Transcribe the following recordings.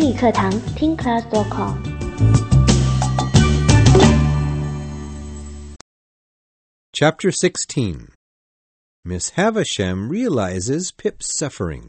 英语课堂听 class.com。 Chapter 16. Miss Havisham realizes Pip's suffering.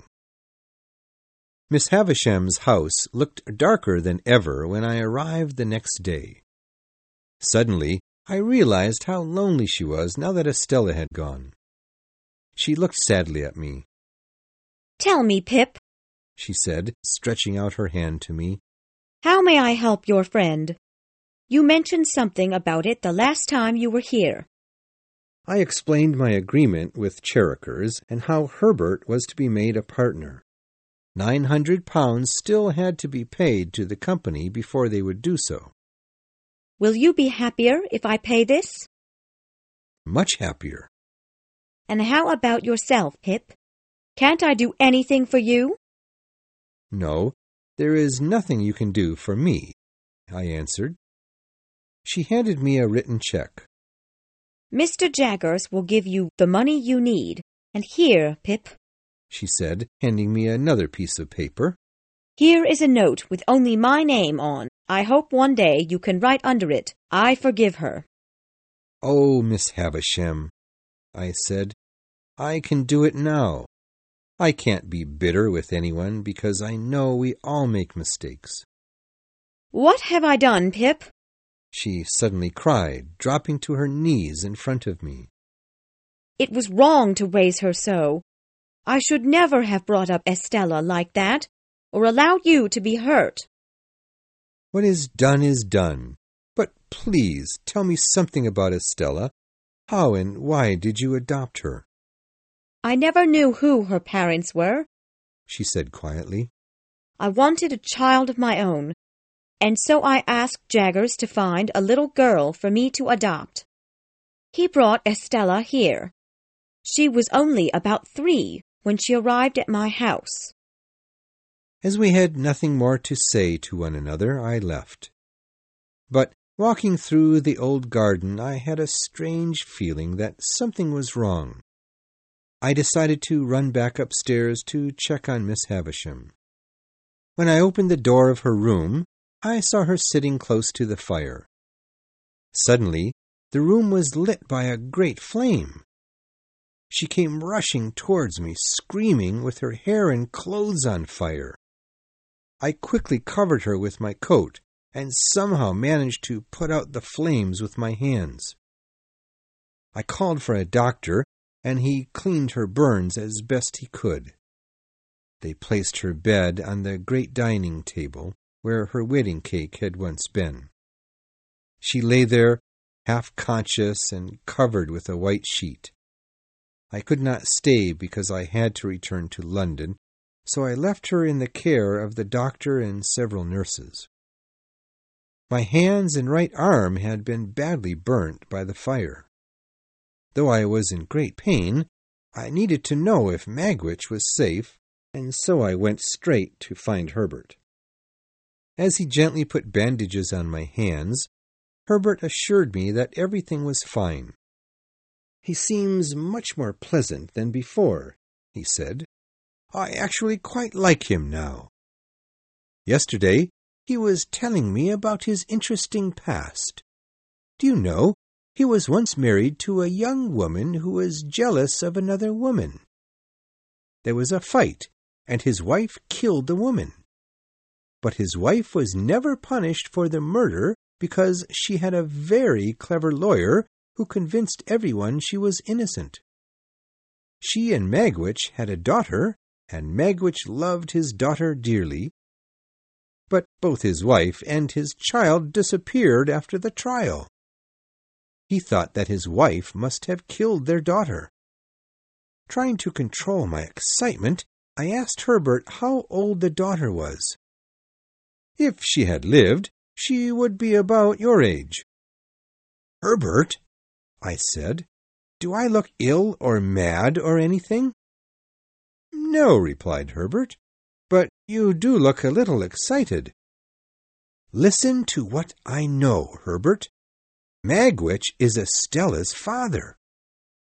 Miss Havisham's house looked darker than ever when I arrived the next day. Suddenly, I realized how lonely she was now that Estella had gone. She looked sadly at me. "Tell me, Pip," she said, stretching out her hand to me. "how may I help your friend? You mentioned something about it the last time you were here." I explained my agreement with Cherakers and how Herbert was to be made a partner. £900 still had to be paid to the company before they would do so. "Will you be happier if I pay this?" Much happier. "And how about yourself, Pip? Can't I do anything for you?" No, there is nothing you can do for me, I answered. She handed me a written check. "Mr. Jaggers will give you the money you need. And here, Pip," she said, handing me another piece of paper. "here is a note with only my name on. I hope one day you can write under it, 'I forgive her.'" "Oh, Miss Havisham," I said, "I can do it now. I can't be bitter with anyone because I know we all make mistakes." "What have I done, Pip?" she suddenly cried, dropping to her knees in front of me. "It was wrong to raise her so. I should never have brought up Estella like that, or allowed you to be hurt." What is done, but please tell me something about Estella. How and why did you adopt her? "I never knew who her parents were," she said quietly. "I wanted a child of my own, and so I asked Jaggers to find a little girl for me to adopt. He brought Estella here. She was only about 3 when she arrived at my house." As we had nothing more to say to one another, I left. But walking through the old garden, I had a strange feeling that something was wrong. I decided to run back upstairs to check on Miss Havisham. When I opened the door of her room, I saw her sitting close to the fire. Suddenly, the room was lit by a great flame. She came rushing towards me, screaming, with her hair and clothes on fire. I quickly covered her with my coat and somehow managed to put out the flames with my hands. I called for a doctor, and he cleaned her burns as best he could. They placed her bed on the great dining table, where her wedding cake had once been. She lay there, half-conscious and covered with a white sheet. I could not stay because I had to return to London, so I left her in the care of the doctor and several nurses. My hands and right arm had been badly burnt by the fire. Though I was in great pain, I needed to know if Magwitch was safe, and so I went straight to find Herbert. As he gently put bandages on my hands, Herbert assured me that everything was fine. "He seems much more pleasant than before," he said. "I actually quite like him now. Yesterday, he was telling me about his interesting past. Do you know, he was once married to a young woman who was jealous of another woman. There was a fight, and his wife killed the woman. But his wife was never punished for the murder because she had a very clever lawyer who convinced everyone she was innocent. She and Magwitch had a daughter, and Magwitch loved his daughter dearly. But both his wife and his child disappeared after the trial. He thought that his wife must have killed their daughter." Trying to control my excitement, I asked Herbert how old the daughter was. "If she had lived, she would be about your age." "Herbert," I said, "do I look ill or mad or anything?" "No," replied Herbert, "but you do look a little excited." "Listen to what I know, Herbert. Magwitch is Estella's father."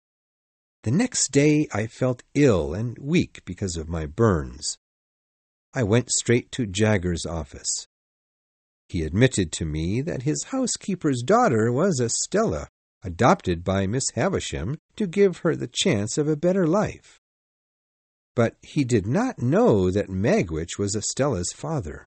The next day I felt ill and weak because of my burns. I went straight to Jaggers's office. He admitted to me that his housekeeper's daughter was Estella, adopted by Miss Havisham to give her the chance of a better life. But he did not know that Magwitch was Estella's father.